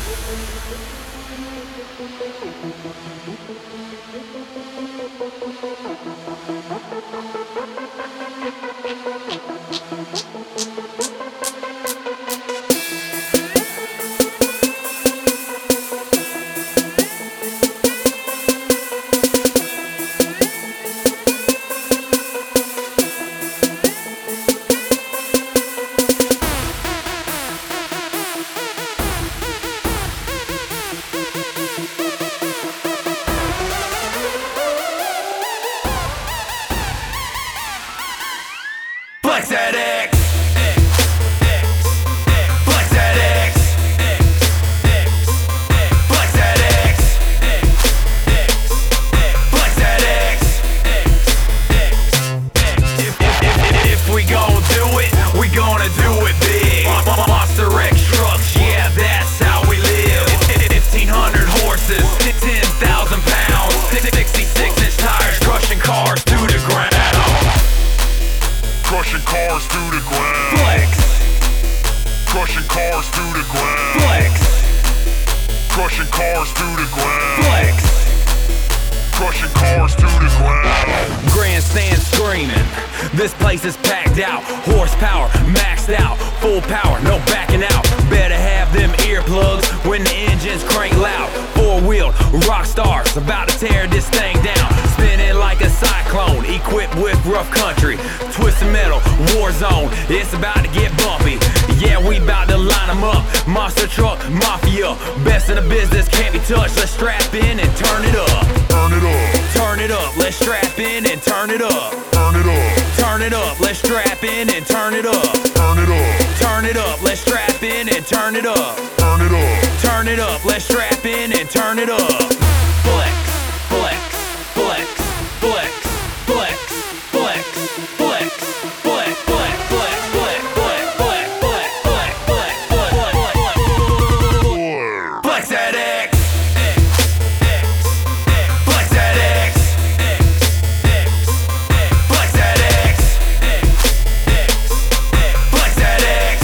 Flex that X. Flex that X. Flex that X. Flex that X. If we gon' do it, we gonna do it big. Monster X trucks, yeah, that's how we live. 1,500 horses, 10,000 pounds, 66-inch tires, crushing cars to the ground. Crushing cars to the ground. Flex. Crushing cars to the ground. Flex. Crushing cars to the ground. Flex. Crushing cars to the ground. Grandstand screaming. This place is packed out. Horsepower maxed out. Full power, no backing out. Better have them earplugs when the engines crank loud. Four-wheeled rock stars about to tear this thing down. Spinning like a cyclone, equipped with rough country. Twisted metal, war zone, it's about to get bumpy. Yeah, we about to line them up. Monster truck mafia, best in the business, can't be touched. Let's strap in and turn it up. Turn it up. Turn it up, let's strap in and turn it up. Turn it up. Turn it up, let's strap in and turn it up. Turn it up. Turn it up, let's strap in and turn it up. Turn it up. Turn it up, let's strap in and turn it up. Flex, flex, flex, flex, flex, flex, flex, flex, flex, flex, flex, flex, flex, flex, flex, flex, flex, flex. Flex that X. Flex that X. Flex that X. Flex that X.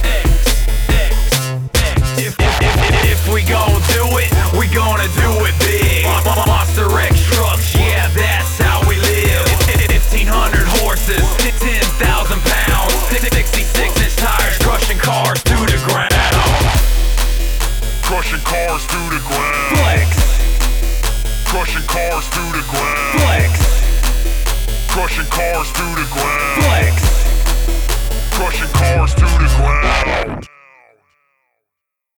If we gon' do it, we gonna do it big. Monster X trucks, yeah, that's how we live. 1,500 horses, 10,000 pounds, 66-inch tires, crushing cars to the ground. Crushing cars to the ground. Flex. Crushing cars to the ground. Flex. Crushing cars to the ground. Flex. Crushing cars to the ground.